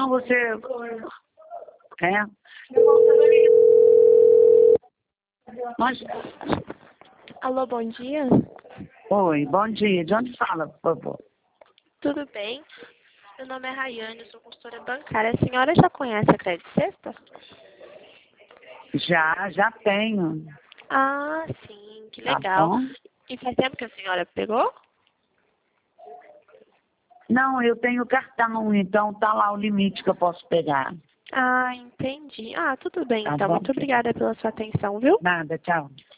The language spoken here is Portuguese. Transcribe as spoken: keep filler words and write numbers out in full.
Não, você... É? Mas... Alô, bom dia. Oi, bom dia. De onde fala, por favor? Tudo bem? Meu nome é Rayane, eu sou consultora bancária. A senhora já conhece a Crédito Sexta? Já, já tenho. Ah, sim, que Tá legal. bom? E faz tempo que a senhora pegou? Não, eu tenho cartão, então tá lá o limite que eu posso pegar. Ah, entendi. Ah, tudo bem Tá então. bom? Muito obrigada pela sua atenção, viu? Nada, tchau.